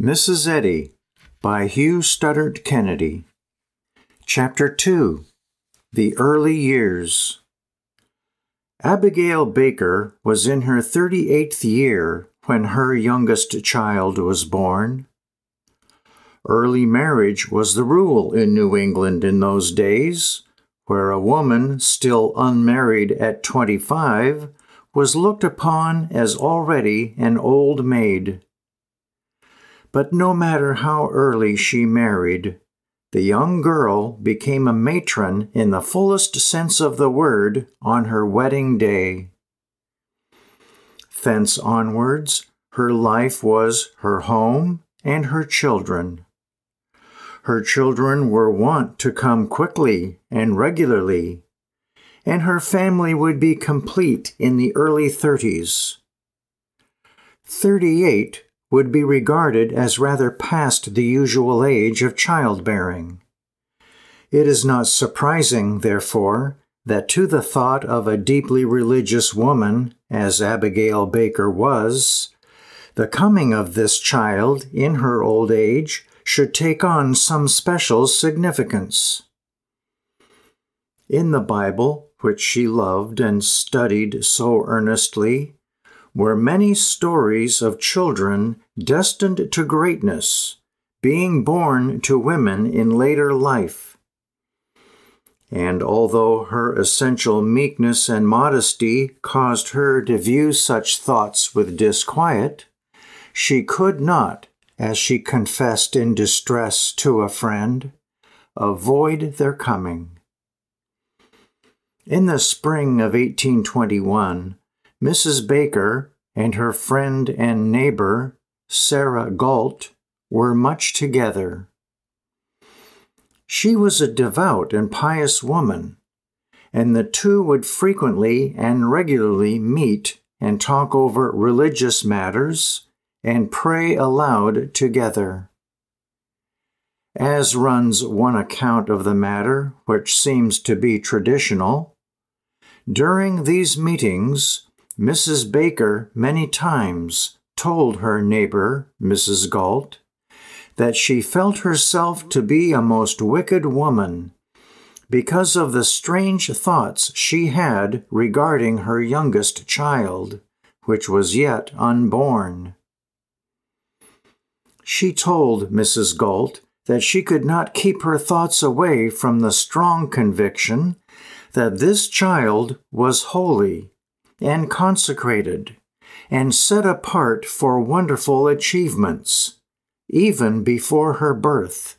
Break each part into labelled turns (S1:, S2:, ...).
S1: Mrs. Eddy by Hugh Studdert Kennedy. Chapter 2. The Early Years. Abigail Baker was in her 38th year when her youngest child was born. Early marriage was the rule in New England in those days, where a woman still unmarried at 25 was looked upon as already an old maid. But no matter how early she married, the young girl became a matron in the fullest sense of the word on her wedding day. Thence onwards, her life was her home and her children. Her children were wont to come quickly and regularly, and her family would be complete in the early 30s. 38 would be regarded as rather past the usual age of childbearing. It is not surprising, therefore, that to the thought of a deeply religious woman, as Abigail Baker was, the coming of this child in her old age should take on some special significance. In the Bible, which she loved and studied so earnestly, were many stories of children destined to greatness, being born to women in later life. And although her essential meekness and modesty caused her to view such thoughts with disquiet, she could not, as she confessed in distress to a friend, avoid their coming. In the spring of 1821, Mrs. Baker and her friend and neighbor, Sarah Galt, were much together. She was a devout and pious woman, and the two would frequently and regularly meet and talk over religious matters and pray aloud together. As runs one account of the matter, which seems to be traditional, during these meetings, Mrs. Baker many times told her neighbor, Mrs. Galt, that she felt herself to be a most wicked woman because of the strange thoughts she had regarding her youngest child, which was yet unborn. She told Mrs. Galt that she could not keep her thoughts away from the strong conviction that this child was holy and consecrated and set apart for wonderful achievements, even before her birth.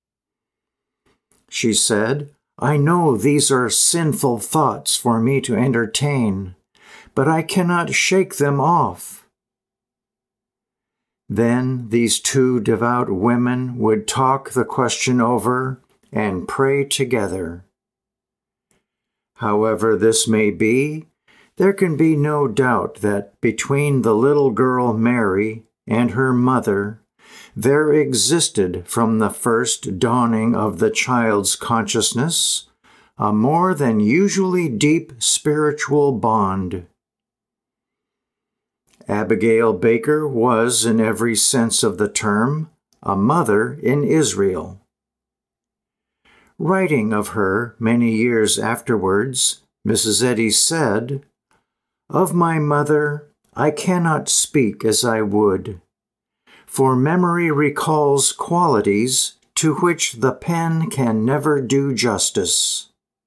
S1: She said, "I know these are sinful thoughts for me to entertain, but I cannot shake them off." Then these two devout women would talk the question over and pray together. However this may be, there can be no doubt that between the little girl Mary and her mother, there existed from the first dawning of the child's consciousness a more than usually deep spiritual bond. Abigail Baker was, in every sense of the term, a mother in Israel. Writing of her many years afterwards, Mrs. Eddy said, "Of my mother I cannot speak as I would, for memory recalls qualities to which the pen can never do justice."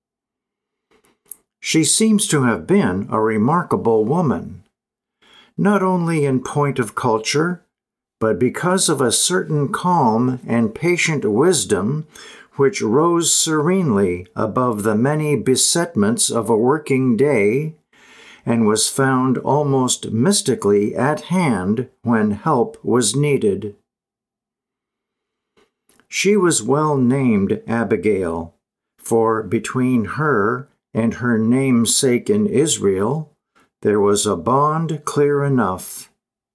S1: She seems to have been a remarkable woman, not only in point of culture, but because of a certain calm and patient wisdom which rose serenely above the many besetments of a working day and was found almost mystically at hand when help was needed. She was well named Abigail, for between her and her namesake in Israel, there was a bond clear enough.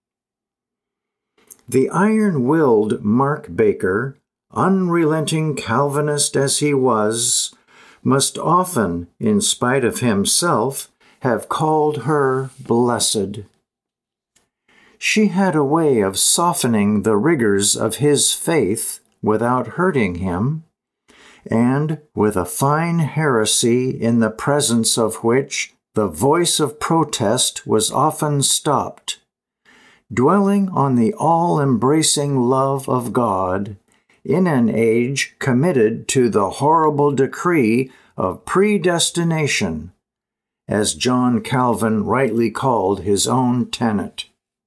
S1: The iron-willed Mark Baker, unrelenting Calvinist as he was, must often, in spite of himself, have called her blessed. she had a way of softening the rigors of his faith without hurting him, and with a fine heresy in the presence of which the voice of protest was often stopped, dwelling on the all-embracing love of God in an age committed to the horrible decree of predestination, as John Calvin rightly called his own tenet.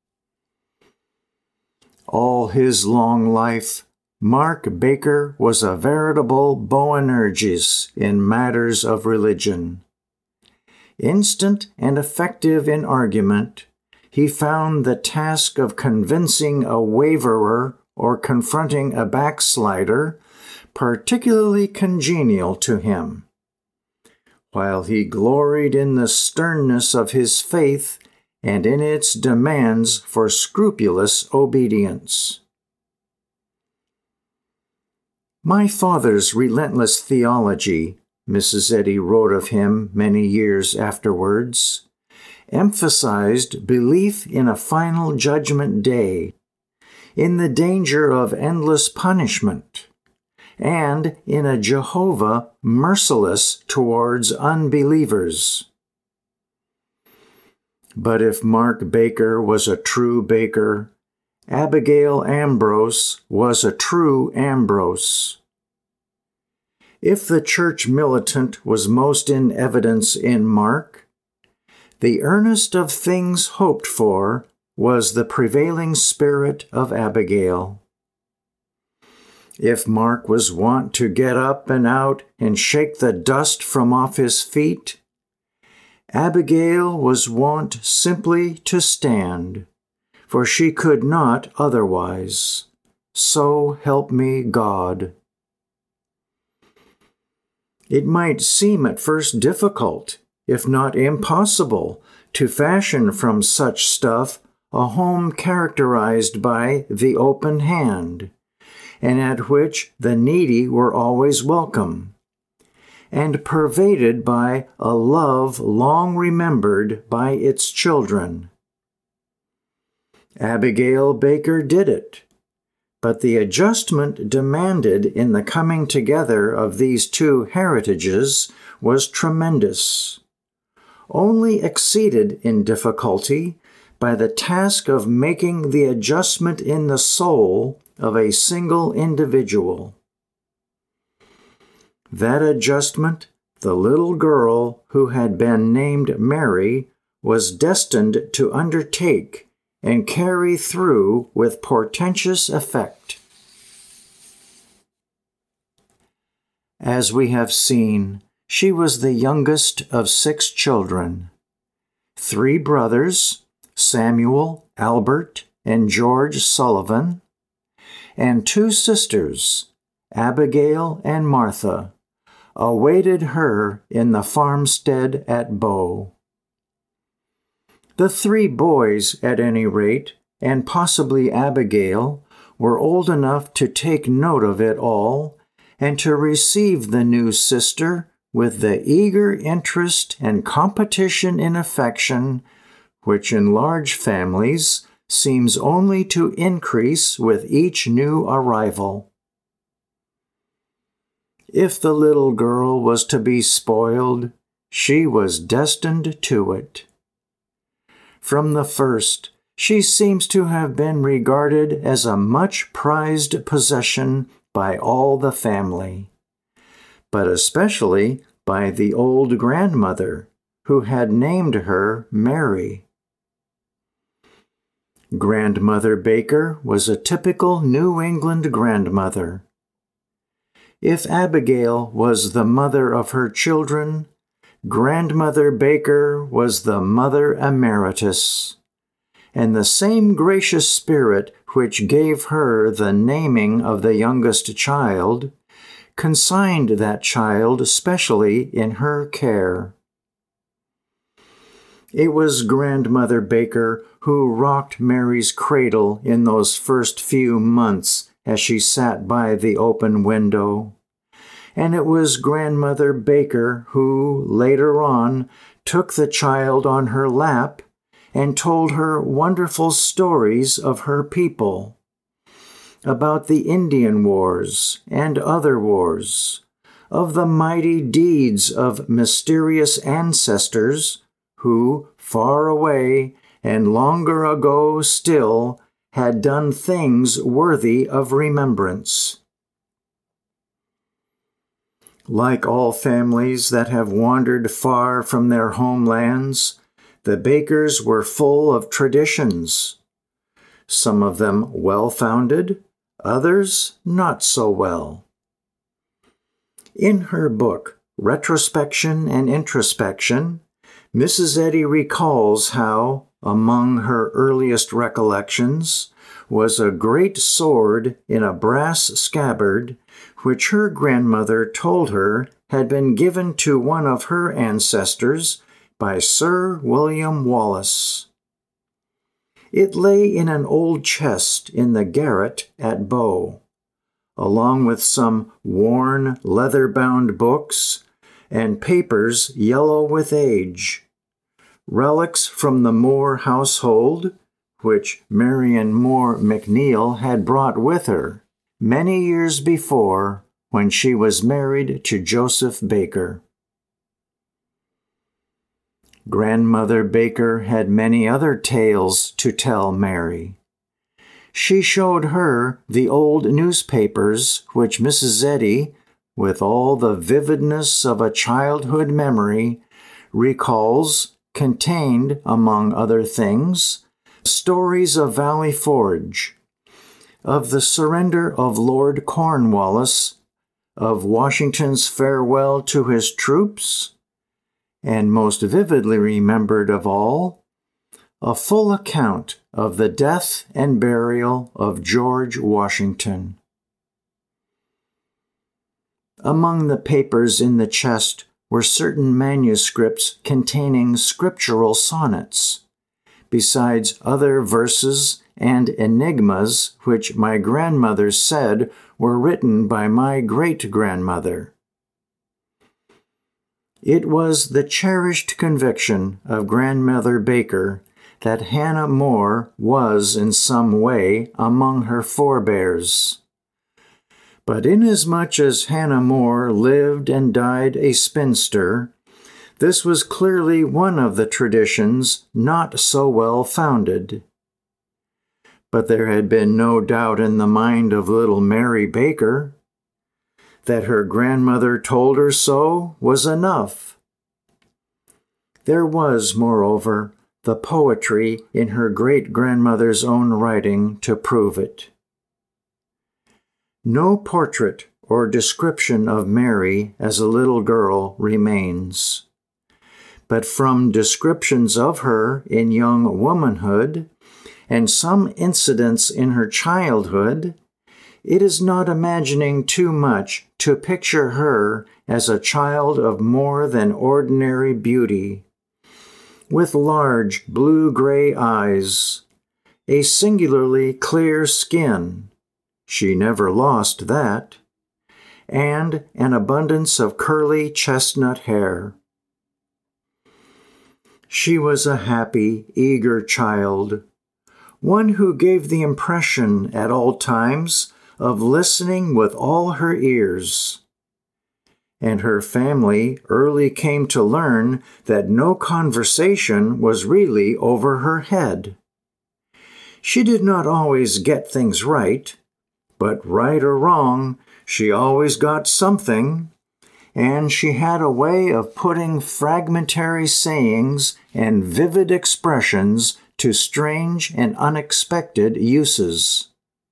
S1: All his long life, Mark Baker was a veritable Boanerges in matters of religion. Instant and effective in argument, he found the task of convincing a waverer or confronting a backslider particularly congenial to him, while he gloried in the sternness of his faith and in its demands for scrupulous obedience. My father's relentless theology, Mrs. Eddy wrote of him many years afterwards, emphasized belief in a final judgment day, in the danger of endless punishment, and in a Jehovah merciless towards unbelievers. But if Mark Baker was a true Baker, Abigail Ambrose was a true Ambrose. If the church militant was most in evidence in Mark, the earnest of things hoped for was the prevailing spirit of Abigail. If Mark was wont to get up and out and shake the dust from off his feet, Abigail was wont simply to stand, for she could not otherwise. So help me God. It might seem at first difficult, if not impossible, to fashion from such stuff a home characterized by the open hand, and at which the needy were always welcome, and pervaded by a love long remembered by its children. Abigail Baker did it, but the adjustment demanded in the coming together of these two heritages was tremendous, only exceeded in difficulty by the task of making the adjustment in the soul of a single individual. That adjustment, the little girl who had been named Mary was destined to undertake and carry through with portentous effect. As we have seen, she was the youngest of 6 children. 3 brothers, Samuel, Albert, and George Sullivan, and 2 sisters, Abigail and Martha, awaited her in the farmstead at Bow. The 3 boys, at any rate, and possibly Abigail, were old enough to take note of it all and to receive the new sister with the eager interest and competition in affection which in large families seems only to increase with each new arrival. If the little girl was to be spoiled, she was destined to it. From the first, she seems to have been regarded as a much prized possession by all the family, but especially by the old grandmother, who had named her Mary. Grandmother Baker was a typical New England grandmother. If Abigail was the mother of her children, Grandmother Baker was the mother emeritus, and the same gracious spirit which gave her the naming of the youngest child consigned that child specially in her care. It was Grandmother Baker who rocked Mary's cradle in those first few months as she sat by the open window, and it was Grandmother Baker who, later on, took the child on her lap and told her wonderful stories of her people, about the Indian Wars and other wars, of the mighty deeds of mysterious ancestors who, far away and longer ago still, had done things worthy of remembrance. Like all families that have wandered far from their homelands, the Bakers were full of traditions, some of them well-founded, others not so well. In her book, Retrospection and Introspection, Mrs. Eddy recalls how, among her earliest recollections, was a great sword in a brass scabbard, which her grandmother told her had been given to one of her ancestors by Sir William Wallace. It lay in an old chest in the garret at Bow, along with some worn, leather-bound books and papers yellow with age, relics from the Moore household, which Marion Moore McNeill had brought with her many years before when she was married to Joseph Baker. Grandmother Baker had many other tales to tell Mary. She showed her the old newspapers which Mrs. Eddy, with all the vividness of a childhood memory, recalls contained, among other things, stories of Valley Forge, of the surrender of Lord Cornwallis, of Washington's farewell to his troops, and most vividly remembered of all, a full account of the death and burial of George Washington. Among the papers in the chest were certain manuscripts containing scriptural sonnets, besides other verses and enigmas which my grandmother said were written by my great-grandmother. It was the cherished conviction of Grandmother Baker that Hannah More was in some way among her forebears. But inasmuch as Hannah More lived and died a spinster, this was clearly one of the traditions not so well founded. But there had been no doubt in the mind of little Mary Baker. That her grandmother told her so was enough. There was, moreover, the poetry in her great-grandmother's own writing to prove it. No portrait or description of Mary as a little girl remains, but from descriptions of her in young womanhood and some incidents in her childhood, it is not imagining too much to picture her as a child of more than ordinary beauty, with large blue-gray eyes, a singularly clear skin, she never lost that, and an abundance of curly chestnut hair. She was a happy, eager child, one who gave the impression at all times of listening with all her ears. And her family early came to learn that no conversation was really over her head. She did not always get things right, but right or wrong, she always got something, and she had a way of putting fragmentary sayings and vivid expressions to strange and unexpected uses.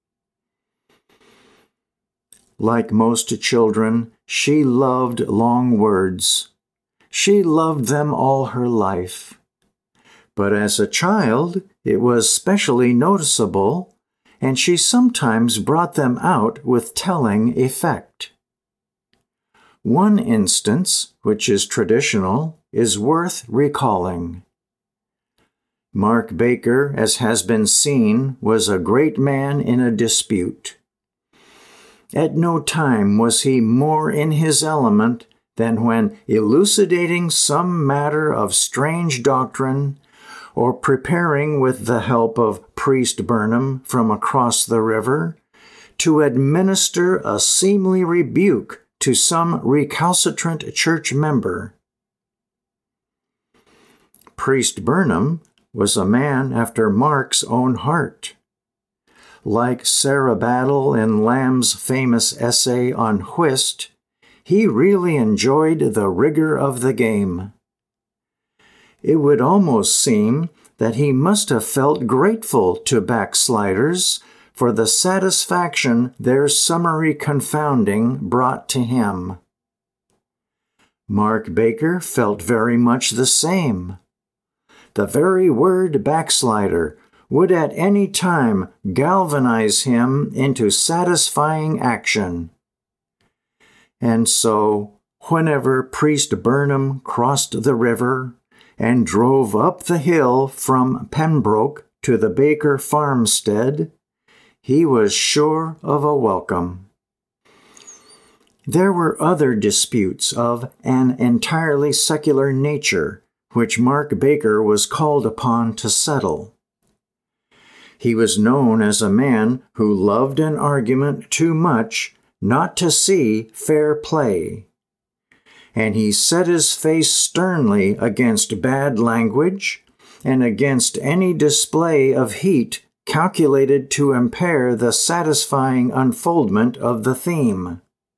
S1: Like most children, she loved long words. She loved them all her life. But as a child, it was specially noticeable, and she sometimes brought them out with telling effect. One instance, which is traditional, is worth recalling. Mark Baker, as has been seen, was a great man in a dispute. At no time was he more in his element than when elucidating some matter of strange doctrine or preparing with the help of Priest Burnham from across the river to administer a seemly rebuke to some recalcitrant church member. Priest Burnham was a man after Mark's own heart. Like Sarah Battle in Lamb's famous essay on whist, he really enjoyed the rigor of the game. It would almost seem that he must have felt grateful to backsliders for the satisfaction their summary confounding brought to him. Mark Baker felt very much the same. The very word backslider would at any time galvanize him into satisfying action. And so, whenever Priest Burnham crossed the river and drove up the hill from Pembroke to the Baker farmstead, he was sure of a welcome. There were other disputes of an entirely secular nature which Mark Baker was called upon to settle. He was known as a man who loved an argument too much not to see fair play, and he set his face sternly against bad language and against any display of heat calculated to impair the satisfying unfoldment of the theme.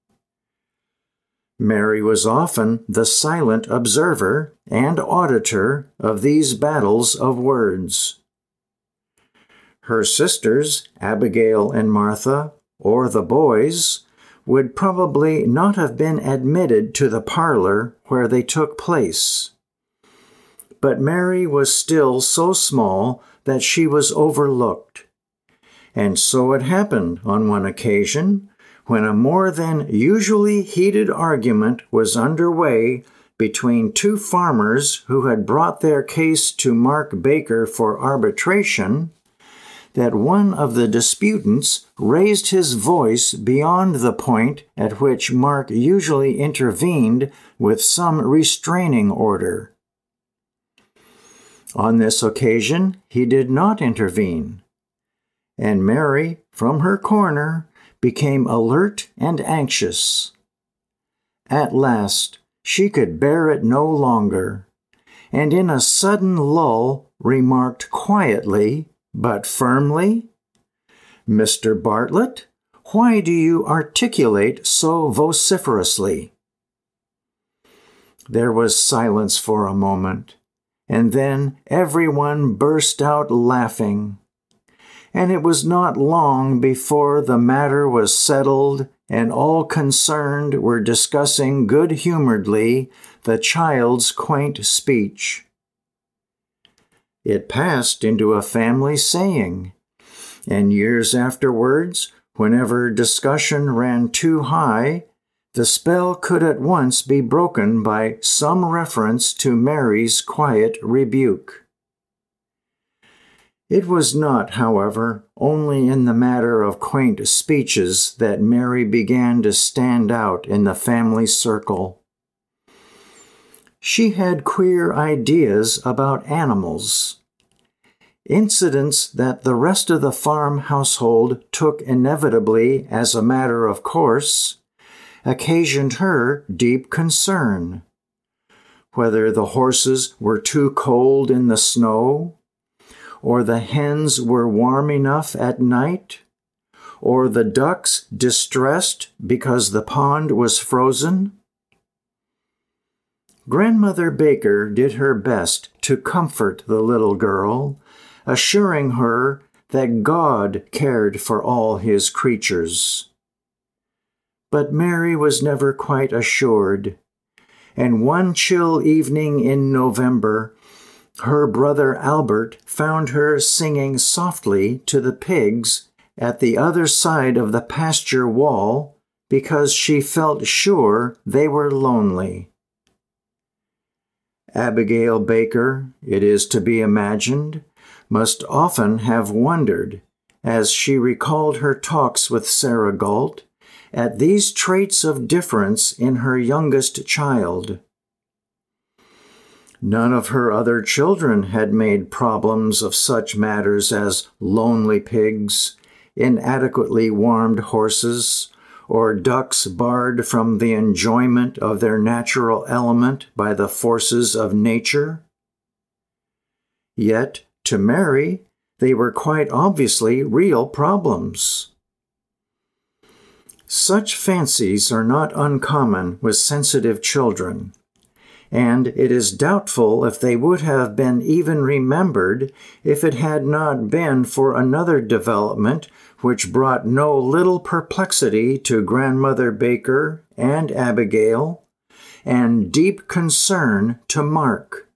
S1: Mary was often the silent observer and auditor of these battles of words. Her sisters, Abigail and Martha, or the boys, would probably not have been admitted to the parlor where they took place. But Mary was still so small that she was overlooked. And so it happened on one occasion, when a more than usually heated argument was underway between two farmers who had brought their case to Mark Baker for arbitration, that one of the disputants raised his voice beyond the point at which Mark usually intervened with some restraining order. On this occasion, he did not intervene, and Mary, from her corner, became alert and anxious. At last, she could bear it no longer, and in a sudden lull remarked quietly, but firmly, "Mr. Bartlett, why do you articulate so vociferously?" There was silence for a moment, and then everyone burst out laughing. And it was not long before the matter was settled and all concerned were discussing good-humoredly the child's quaint speech. It passed into a family saying, and years afterwards, whenever discussion ran too high, the spell could at once be broken by some reference to Mary's quiet rebuke. It was not, however, only in the matter of quaint speeches that Mary began to stand out in the family circle. She had queer ideas about animals. Incidents that the rest of the farm household took inevitably as a matter of course occasioned her deep concern. Whether the horses were too cold in the snow, or the hens were warm enough at night, or the ducks distressed because the pond was frozen. Grandmother Baker did her best to comfort the little girl, assuring her that God cared for all His creatures. But Mary was never quite assured, and one chill evening in November, her brother Albert found her singing softly to the pigs at the other side of the pasture wall because she felt sure they were lonely. Abigail Baker, it is to be imagined, must often have wondered, as she recalled her talks with Sarah Galt, at these traits of difference in her youngest child. None of her other children had made problems of such matters as lonely pigs, inadequately warmed horses, or ducks barred from the enjoyment of their natural element by the forces of nature. Yet, to Mary, they were quite obviously real problems. Such fancies are not uncommon with sensitive children, and it is doubtful if they would have been even remembered if it had not been for another development which brought no little perplexity to Grandmother Baker and Abigail, and deep concern to Mark.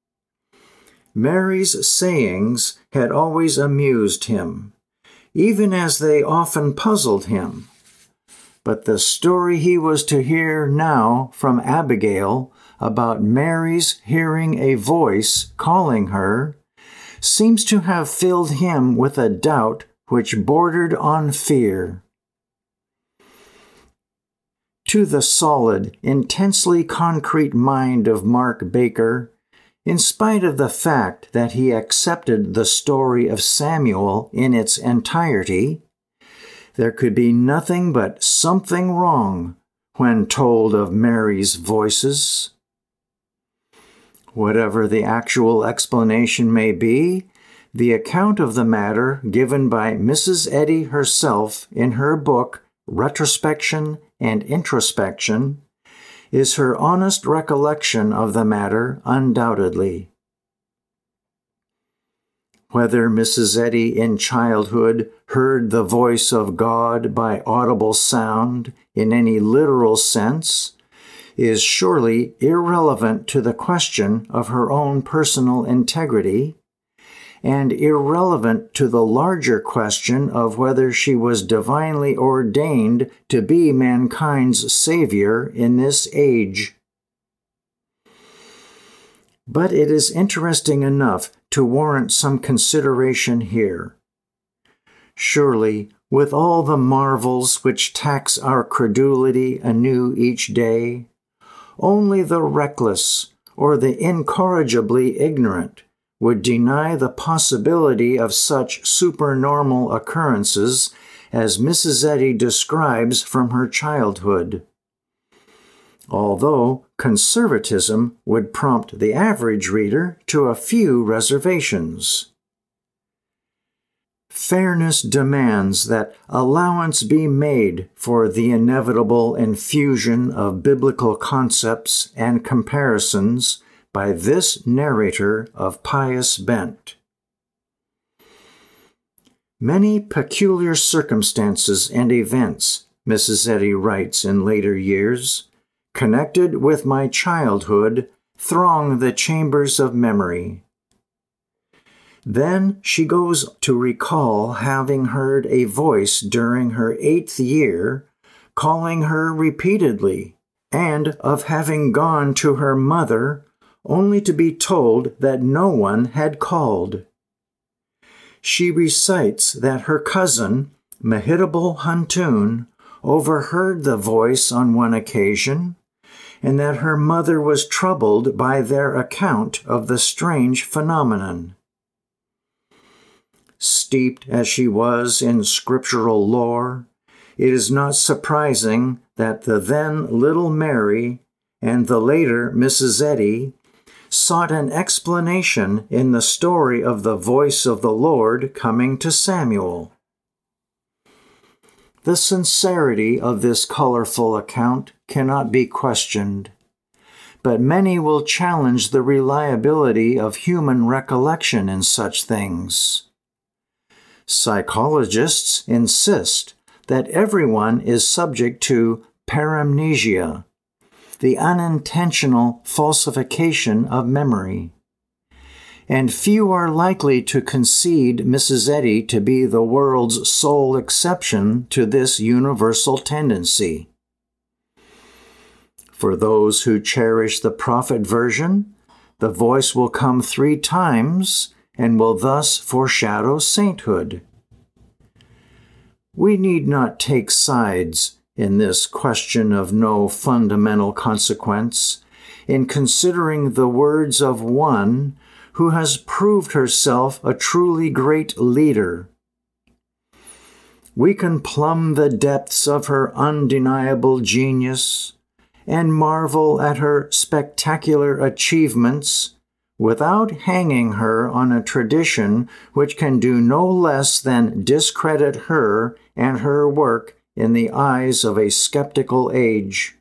S1: Mary's sayings had always amused him, even as they often puzzled him. But the story he was to hear now from Abigail about Mary's hearing a voice calling her seems to have filled him with a doubt which bordered on fear. To the solid, intensely concrete mind of Mark Baker, in spite of the fact that he accepted the story of Samuel in its entirety, there could be nothing but something wrong when told of Mary's voices. Whatever the actual explanation may be, the account of the matter given by Mrs. Eddy herself in her book Retrospection and Introspection is her honest recollection of the matter undoubtedly. Whether Mrs. Eddy in childhood heard the voice of God by audible sound in any literal sense is surely irrelevant to the question of her own personal integrity, and irrelevant to the larger question of whether she was divinely ordained to be mankind's Savior in this age. But it is interesting enough to warrant some consideration here. Surely, with all the marvels which tax our credulity anew each day, only the reckless or the incorrigibly ignorant would deny the possibility of such supernormal occurrences as Mrs. Eddy describes from her childhood. Although conservatism would prompt the average reader to a few reservations. Fairness demands that allowance be made for the inevitable infusion of biblical concepts and comparisons by this narrator of pious bent. Many peculiar circumstances and events, Mrs. Eddy writes in later years, connected with my childhood, throng the chambers of memory. Then she goes to recall having heard a voice during her 8th year, calling her repeatedly, and of having gone to her mother only to be told that no one had called. She recites that her cousin, Mehitable Huntoon, overheard the voice on one occasion, and that her mother was troubled by their account of the strange phenomenon. Steeped as she was in scriptural lore, it is not surprising that the then little Mary and the later Mrs. Eddy sought an explanation in the story of the voice of the Lord coming to Samuel. The sincerity of this colorful account cannot be questioned, but many will challenge the reliability of human recollection in such things. Psychologists insist that everyone is subject to paramnesia, the unintentional falsification of memory. And few are likely to concede Mrs. Eddy to be the world's sole exception to this universal tendency. For those who cherish the prophet version, the voice will come 3 times and will thus foreshadow sainthood. We need not take sides in this question of no fundamental consequence, in considering the words of one who has proved herself a truly great leader. We can plumb the depths of her undeniable genius and marvel at her spectacular achievements without hanging her on a tradition which can do no less than discredit her and her work in the eyes of a skeptical age.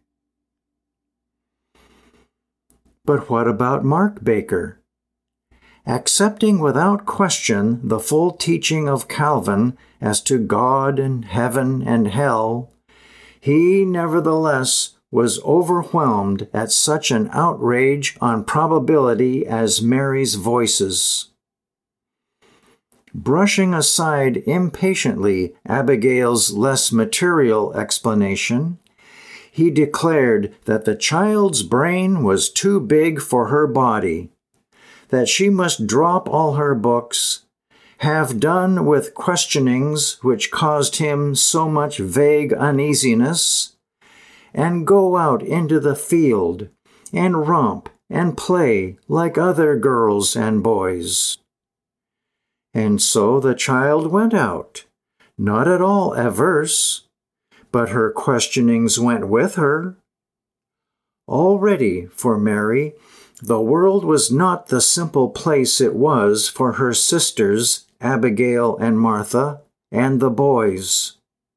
S1: But what about Mark Baker? Accepting without question the full teaching of Calvin as to God and heaven and hell, he nevertheless was overwhelmed at such an outrage on probability as Mary's voices. Brushing aside impatiently Abigail's less material explanation, he declared that the child's brain was too big for her body, that she must drop all her books, have done with questionings which caused him so much vague uneasiness, and go out into the field and romp and play like other girls and boys. And so the child went out, not at all averse, but her questionings went with her. Already, for Mary, the world was not the simple place it was for her sisters, Abigail and Martha, and the boys.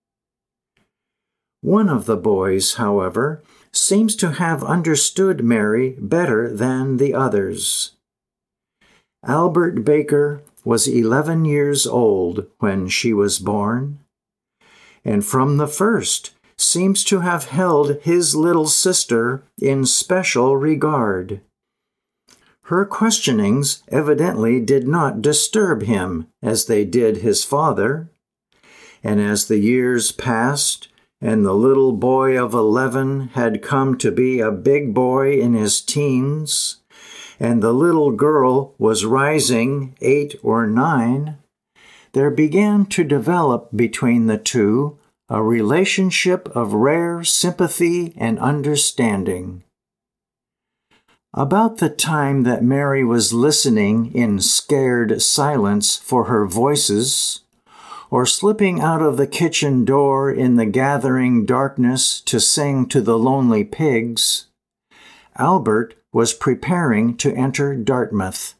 S1: One of the boys, however, seems to have understood Mary better than the others. Albert Baker was 11 years old when she was born, and from the first seems to have held his little sister in special regard. Her questionings evidently did not disturb him as they did his father, and as the years passed, and the little boy of 11 had come to be a big boy in his teens, and the little girl was rising 8 or 9, there began to develop between the two a relationship of rare sympathy and understanding. About the time that Mary was listening in scared silence for her voices, or slipping out of the kitchen door in the gathering darkness to sing to the lonely pigs, Albert was preparing to enter Dartmouth.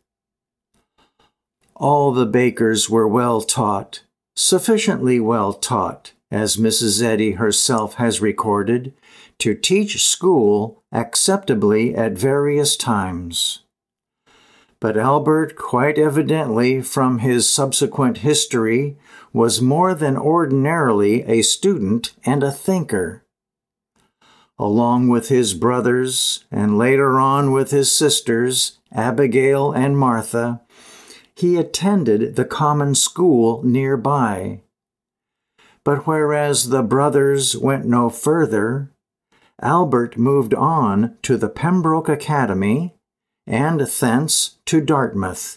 S1: All the Bakers were well taught, sufficiently well taught, as Mrs. Eddy herself has recorded, to teach school acceptably at various times. But Albert, quite evidently from his subsequent history, was more than ordinarily a student and a thinker. Along with his brothers, and later on with his sisters, Abigail and Martha, he attended the common school nearby. But whereas the brothers went no further, Albert moved on to the Pembroke Academy, and thence to Dartmouth.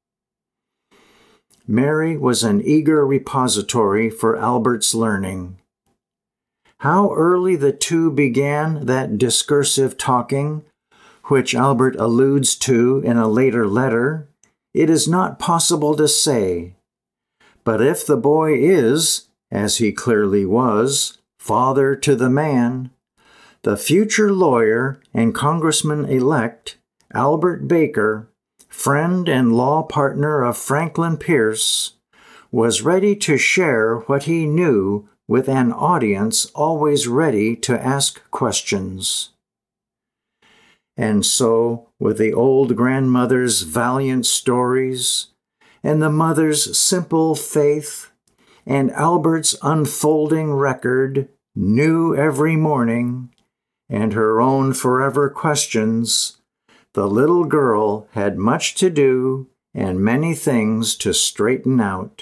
S1: Mary was an eager repository for Albert's learning. How early the two began that discursive talking, which Albert alludes to in a later letter, it is not possible to say. But if the boy is, as he clearly was, father to the man, the future lawyer and congressman-elect, Albert Baker, friend and law partner of Franklin Pierce, was ready to share what he knew with an audience always ready to ask questions. And so, with the old grandmother's valiant stories, and the mother's simple faith, and Albert's unfolding record, new every morning, and her own forever questions, the little girl had much to do and many things to straighten out.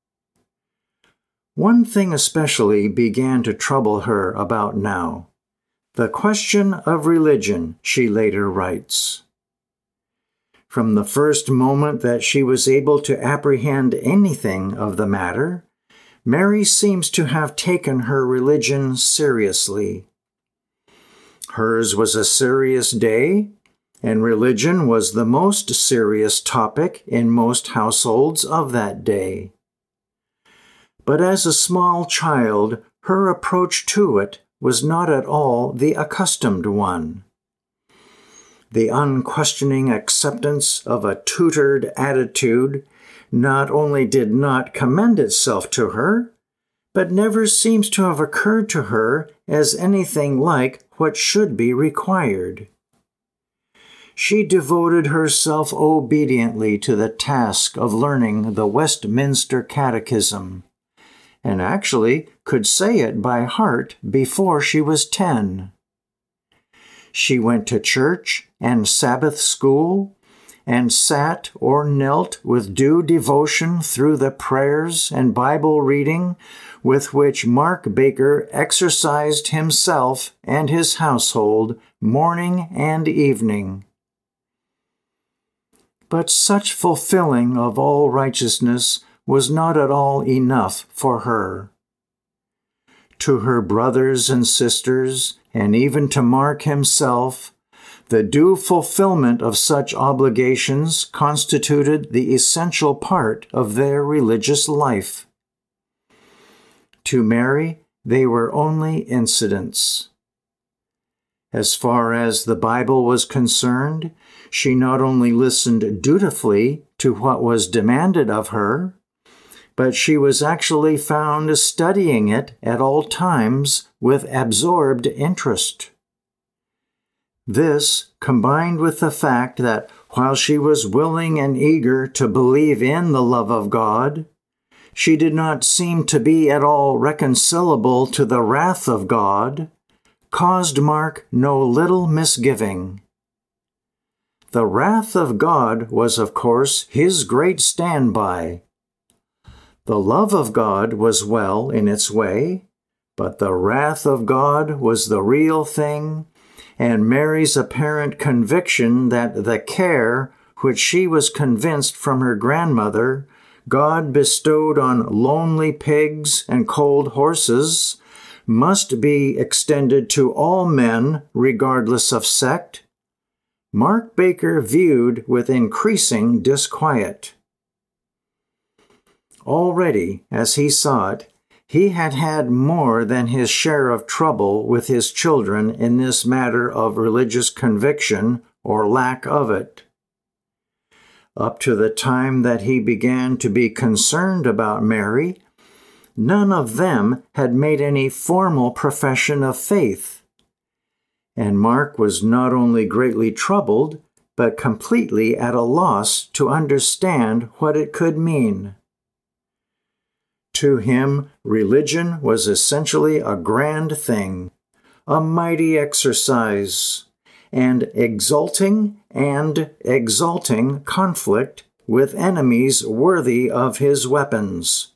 S1: One thing especially began to trouble her about now, the question of religion, she later writes. From the first moment that she was able to apprehend anything of the matter, Mary seems to have taken her religion seriously. Hers was a serious day, and religion was the most serious topic in most households of that day. But as a small child, her approach to it was not at all the accustomed one. The unquestioning acceptance of a tutored attitude not only did not commend itself to her, but never seems to have occurred to her as anything like what should be required. She devoted herself obediently to the task of learning the Westminster Catechism, and actually could say it by heart before she was 10. She went to church and Sabbath school, and sat or knelt with due devotion through the prayers and Bible reading with which Mark Baker exercised himself and his household morning and evening. But such fulfilling of all righteousness was not at all enough for her. To her brothers and sisters, and even to Mark himself, the due fulfillment of such obligations constituted the essential part of their religious life. To Mary, they were only incidents. As far as the Bible was concerned, she not only listened dutifully to what was demanded of her, but she was actually found studying it at all times with absorbed interest. This, combined with the fact that while she was willing and eager to believe in the love of God, she did not seem to be at all reconcilable to the wrath of God, caused Mark no little misgiving. The wrath of God was, of course, his great standby. The love of God was well in its way, but the wrath of God was the real thing, and Mary's apparent conviction that the care which she was convinced from her grandmother God bestowed on lonely pigs and cold horses must be extended to all men regardless of sect, Mark Baker viewed with increasing disquiet. Already, as he saw it, he had had more than his share of trouble with his children in this matter of religious conviction or lack of it. Up to the time that he began to be concerned about Mary, none of them had made any formal profession of faith. And Mark was not only greatly troubled, but completely at a loss to understand what it could mean. To him, religion was essentially a grand thing, a mighty exercise, and exalting conflict with enemies worthy of his weapons.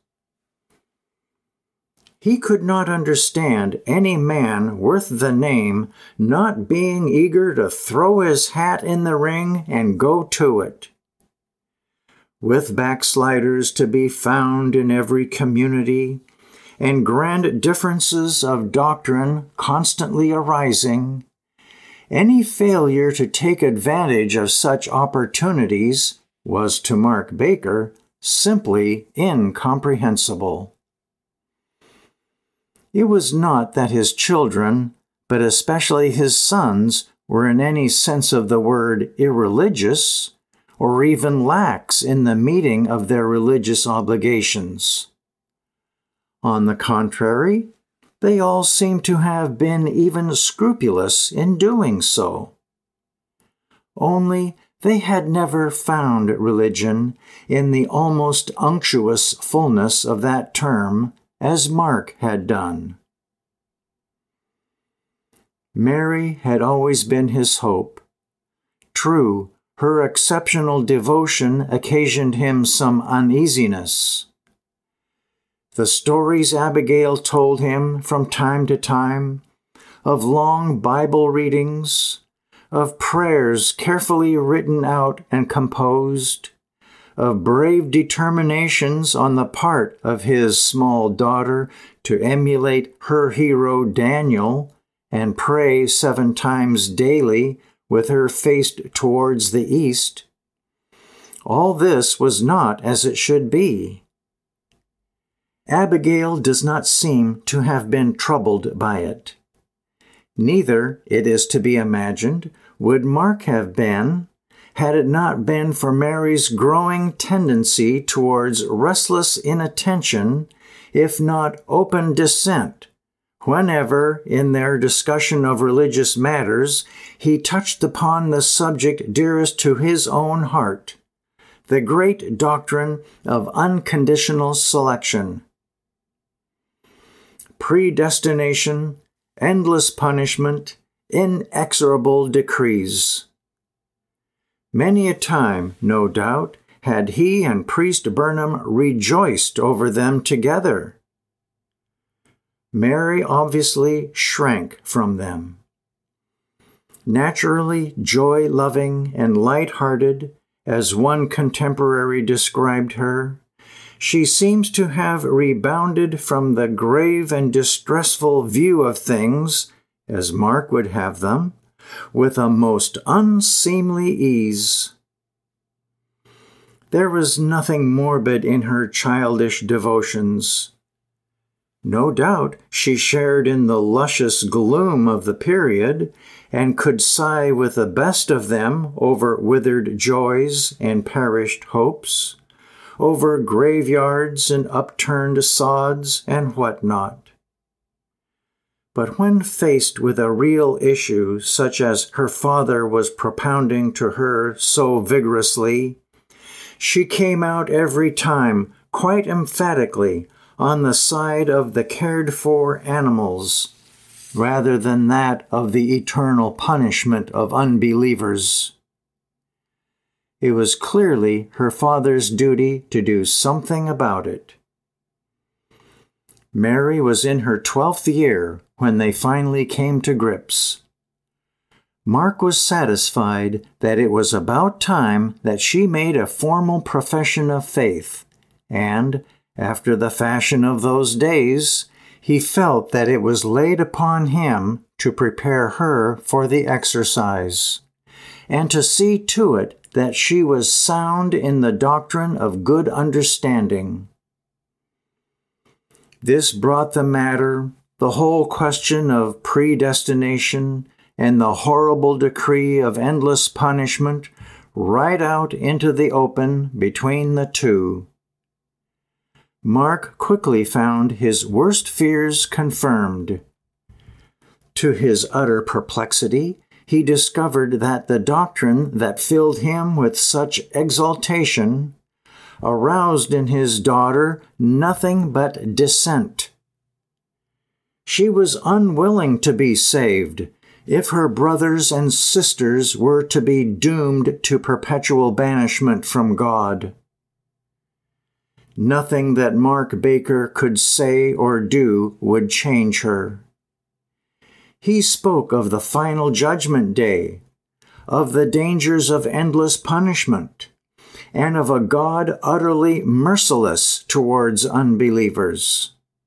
S1: He could not understand any man worth the name not being eager to throw his hat in the ring and go to it. With backsliders to be found in every community, and grand differences of doctrine constantly arising, any failure to take advantage of such opportunities was to Mark Baker simply incomprehensible. It was not that his children, but especially his sons, were in any sense of the word irreligious, or even lax in the meeting of their religious obligations. On the contrary, they all seem to have been even scrupulous in doing so. Only they had never found religion in the almost unctuous fullness of that term, as Mark had done. Mary had always been his hope. True, her exceptional devotion occasioned him some uneasiness. The stories Abigail told him from time to time, of long Bible readings, of prayers carefully written out and composed, of brave determinations on the part of his small daughter to emulate her hero Daniel and pray 7 times daily with her faced towards the east, all this was not as it should be. Abigail does not seem to have been troubled by it. Neither, it is to be imagined, would Mark have been, had it not been for Mary's growing tendency towards restless inattention, if not open dissent, whenever, in their discussion of religious matters, he touched upon the subject dearest to his own heart, the great doctrine of unconditional selection. Predestination, endless punishment, inexorable decrees. Many a time, no doubt, had he and Priest Burnham rejoiced over them together. Mary obviously shrank from them. Naturally joy-loving and light-hearted, as one contemporary described her, she seems to have rebounded from the grave and distressful view of things, as Mark would have them, with a most unseemly ease. There was nothing morbid in her childish devotions. No doubt she shared in the luscious gloom of the period, and could sigh with the best of them over withered joys and perished hopes, over graveyards and upturned sods and what not. But when faced with a real issue such as her father was propounding to her so vigorously, she came out every time quite emphatically on the side of the cared-for animals, rather than that of the eternal punishment of unbelievers. It was clearly her father's duty to do something about it. Mary was in her 12th year when they finally came to grips. Mark was satisfied that it was about time that she made a formal profession of faith, and, after the fashion of those days, he felt that it was laid upon him to prepare her for the exercise, and to see to it that she was sound in the doctrine of good understanding. This brought the matter, the whole question of predestination and the horrible decree of endless punishment, right out into the open between the two. Mark quickly found his worst fears confirmed. To his utter perplexity, he discovered that the doctrine that filled him with such exultation aroused in his daughter nothing but dissent. She was unwilling to be saved if her brothers and sisters were to be doomed to perpetual banishment from God. Nothing that Mark Baker could say or do would change her. He spoke of the final judgment day, of the dangers of endless punishment, and of a God utterly merciless towards unbelievers.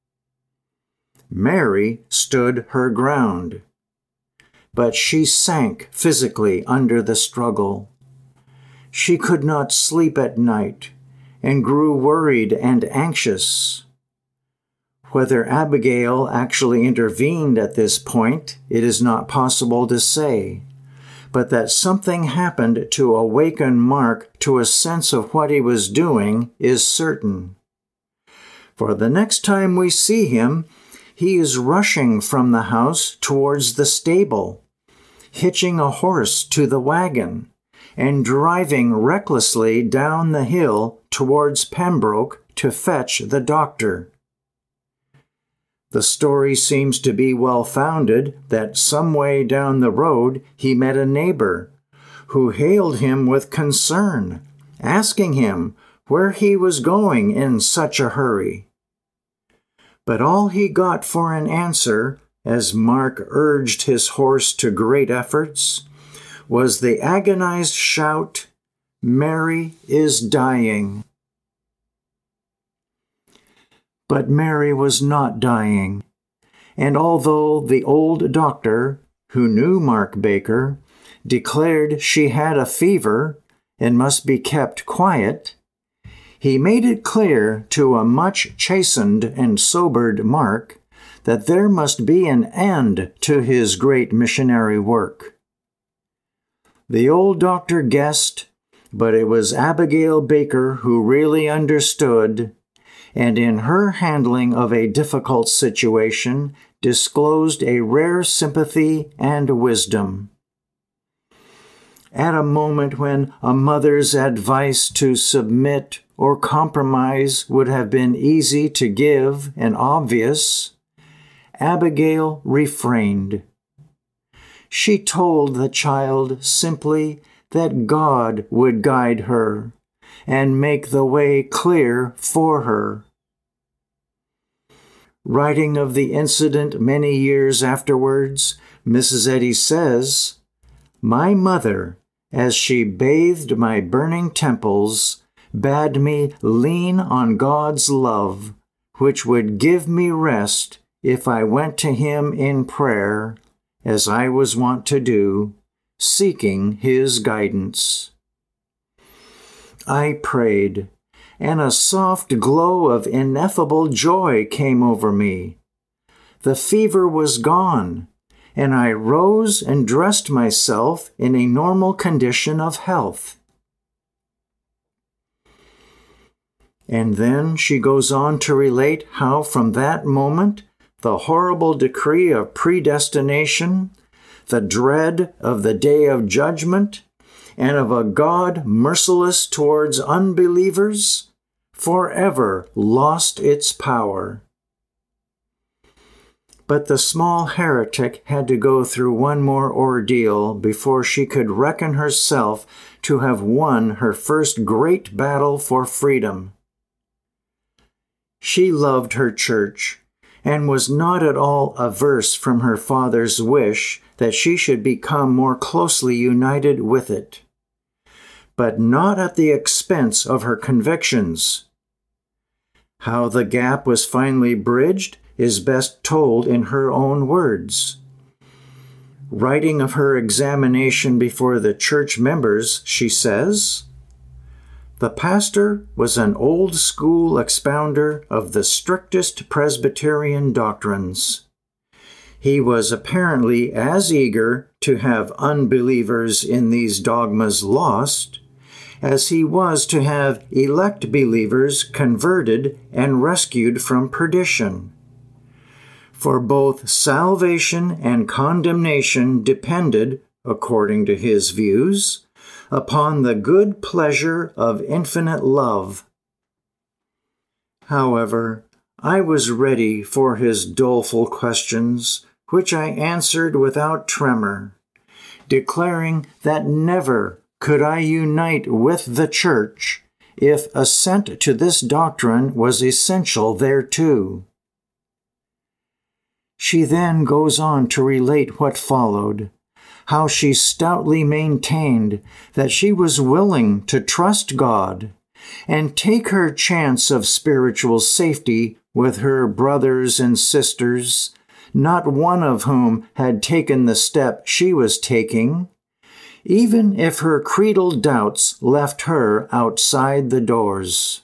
S1: Mary stood her ground, but she sank physically under the struggle. She could not sleep at night, and grew worried and anxious. Whether Abigail actually intervened at this point, it is not possible to say, but that something happened to awaken Mark to a sense of what he was doing is certain. For the next time we see him, he is rushing from the house towards the stable, hitching a horse to the wagon, and driving recklessly down the hill towards Pembroke to fetch the doctor. The story seems to be well-founded that some way down the road he met a neighbor who hailed him with concern, asking him where he was going in such a hurry. But all he got for an answer, as Mark urged his horse to great efforts, was the agonized shout, "Mary is dying." But Mary was not dying, And although the old doctor, who knew Mark Baker, declared she had a fever and must be kept quiet, he made it clear to a much chastened and sobered Mark that there must be an end to his great missionary work. The old doctor guessed, but it was Abigail Baker who really understood, and in her handling of a difficult situation disclosed a rare sympathy and wisdom. At a moment when a mother's advice to submit or compromise would have been easy to give and obvious, Abigail refrained. She told the child simply that God would guide her and make the way clear for her. Writing of the incident many years afterwards, Mrs. Eddy says, "My mother, as she bathed my burning temples, bade me lean on God's love, which would give me rest if I went to Him in prayer, as I was wont to do, seeking His guidance." I prayed, and a soft glow of ineffable joy came over me. The fever was gone, and I rose and dressed myself in a normal condition of health. And then she goes on to relate how from that moment the horrible decree of predestination, the dread of the day of judgment, and of a God merciless towards unbelievers, forever lost its power. But the small heretic had to go through one more ordeal before she could reckon herself to have won her first great battle for freedom. She loved her church and was not at all averse from her father's wish that she should become more closely united with it, but not at the expense of her convictions. How the gap was finally bridged is best told in her own words. Writing of her examination before the church members, she says, "The pastor was an old-school expounder of the strictest Presbyterian doctrines. He was apparently as eager to have unbelievers in these dogmas lost as he was to have elect believers converted and rescued from perdition. For both salvation and condemnation depended, according to his views, upon the good pleasure of infinite love. However, I was ready for his doleful questions, which I answered without tremor, declaring that never could I unite with the church if assent to this doctrine was essential thereto." She then goes on to relate what followed, how she stoutly maintained that she was willing to trust God and take her chance of spiritual safety with her brothers and sisters, not one of whom had taken the step she was taking, even if her creedal doubts left her outside the doors.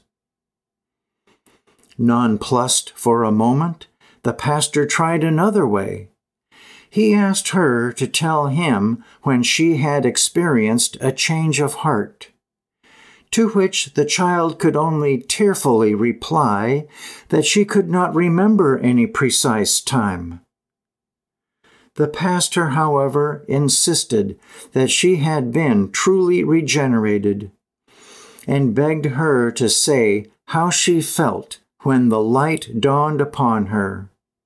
S1: Nonplussed for a moment, the pastor tried another way. He asked her to tell him when she had experienced a change of heart, to which the child could only tearfully reply that she could not remember any precise time. The pastor, however, insisted that she had been truly regenerated, and begged her to say how she felt when the light dawned upon her.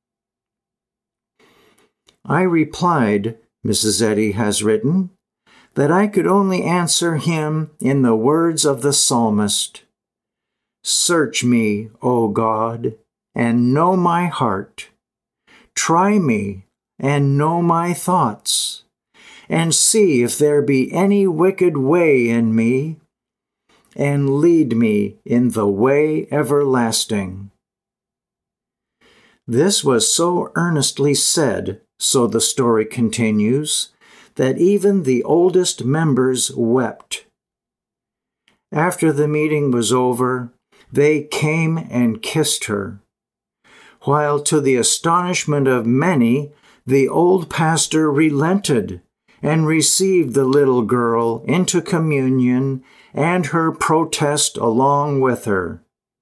S1: I replied, Mrs. Eddy has written, that I could only answer him in the words of the psalmist, "Search me, O God, and know my heart. Try me, and know my thoughts, and see if there be any wicked way in me, and lead me in the way everlasting." This was so earnestly said, so the story continues, that even the oldest members wept. After the meeting was over, they came and kissed her, while to the astonishment of many, the old pastor relented and received the little girl into communion and her protest along with her.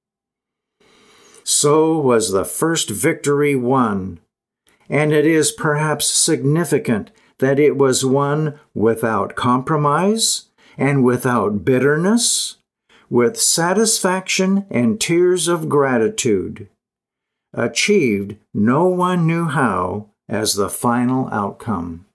S1: So was the first victory won, and it is perhaps significant that it was won without compromise and without bitterness, with satisfaction and tears of gratitude, achieved no one knew how as the final outcome.